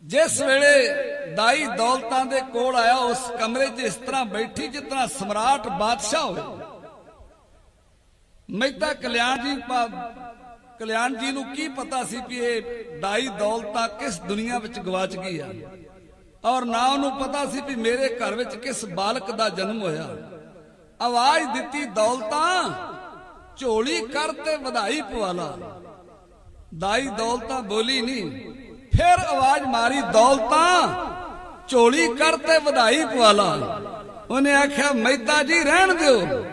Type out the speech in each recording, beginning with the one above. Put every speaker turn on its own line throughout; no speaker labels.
जिस वेले दाई दौलतां दे कोल आया उस कमरे च इस तरह बैठी जिस तरह सम्राट बादशाह हो। मेहता कल्याण जी नूं की पता सी कि ये दाई दौलतां किस दुनिया विच गवाच गई है, और ना उन्होंने पता सी भी मेरे घर विच किस बालक दा जन्म होया। आवाज दिती दौलतां झोली कर ते वधाई पवाला। दाई दौलतां बोली नहीं, फिर आवाज मारी दौलतां झोली कर ते वधाई पवाला। उन्हें आख्या मेहता जी रहन दो।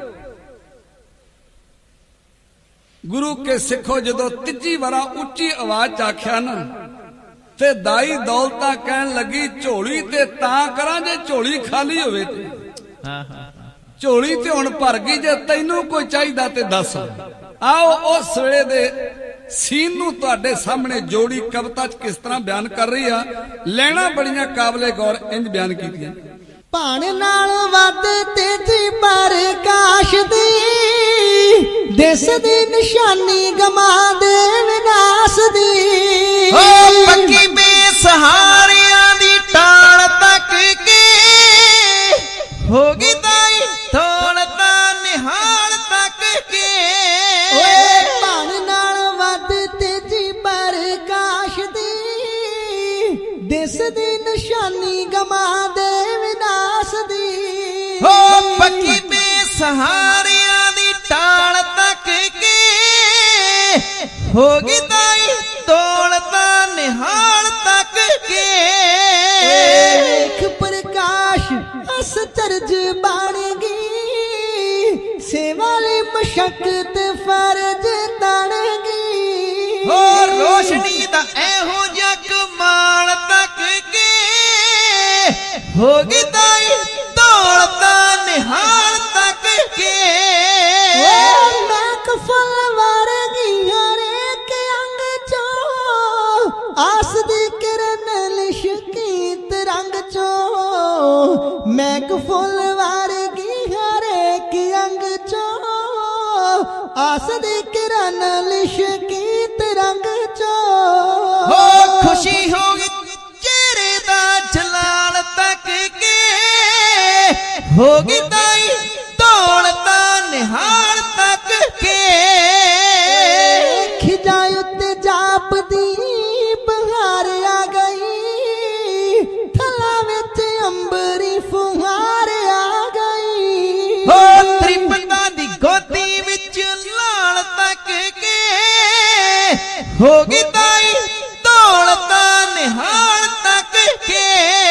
गुरु के सिखो जदों तीजी वारा उच्ची आवाज आख्या ना ते दाई दौलतां कहन लगी झोली ते तां करां जे झोली खाली होवे ते। झोली ते हुण भर गई, जे तैनूं कोई चाहीदा ते दस। आओ उस वेले दे सीन नूं तुहाडे सामने जोड़ी कविता च किस तरह बयान कर रही है। लैना बड़ियां काबले गौर इंज बयान कीतियां।
भाण नाल वध तेजी प्रकाश दी, देश दी निशानी गमा दे विनाश दी।
पक्की बेसहारियां दी टाल तक के होगी दाई दौलता निहाल तक के।
भाण नाल वध तेजी प्रकाश दी, देश दी निशानी गमा दे विनाश दी।
पक्की बेसहारियां दी टाल तक के होगी दाई दौलता निहाल तक के।
लेख प्रकाश असचरज बाणगी, सेवाली मशक्कत फर्ज ताणगी।
रोशनी दा एहो जिहा कमाल तक के होगी दाई दौलता निहाल तक के।
महफल वारगी हरेक अंग चो, आस दी किरण लिशकी तरंग चो। महफल वारगी हरेक अंग चो, आस दी किरण लिशकी तरंग चो।
खुशी होगी चेहरे दा जलाल तक के होगी दाई दौलता निहाल तक के।
खिजाय उत्ते जाप दी बहार आ गई, थला विच अंबरी फुहार आ गई।
त्रिपता दी गोदी विच लाल तक के होगी दाई दौलता निहाल तक के।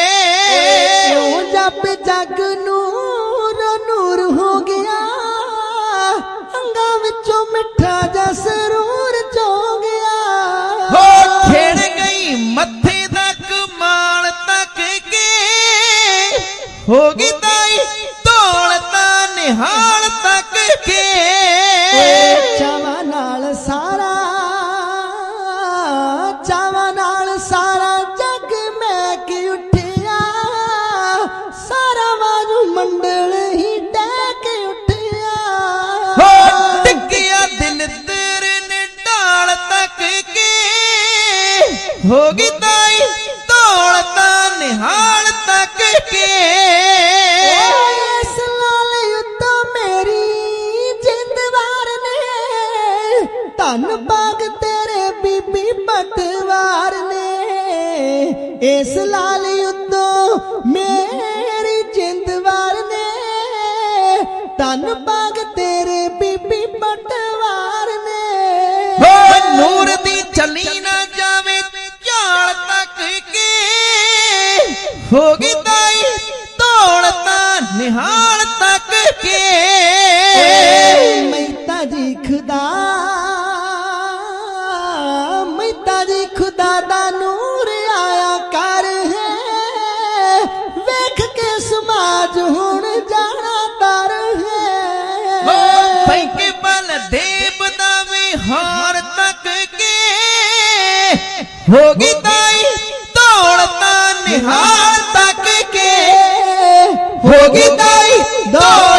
जब जग नूर नूर हो गया, अंगा विचों मिठा जा सरूर चो गया।
खेड़ गई मथे दा कमाल तक के होगी दाई दौलता निहाल तक के।
चावा नाल सारा, चावा नाल सारा जग महक उठिया, सारा वाजू मंडल ही टहक उठिया।
टिकिया दिल तेरे ने डाल तक के होगी दाई दौलता निहाल तक के।
इस लाल युद्ध मेरी जिंद वार ने, धन बाग तेरे बीबी पटवार ने। इस लाल युद्ध मेरी जिंद वार ने, धन बाग तेरे बीबी पटवार ने।
नूर दी चली ना जावे चाल तक के होगी दाई दौलता निहाल तक के।
मेहता जी खुदा, मेहता जी खुदा दा नूर आया कर है, वेख के समाज हुण जाना तर है।
पैके बल देव दा विहार तक के होगी दाई दौलता निहाल तक के होगी दाई दौलता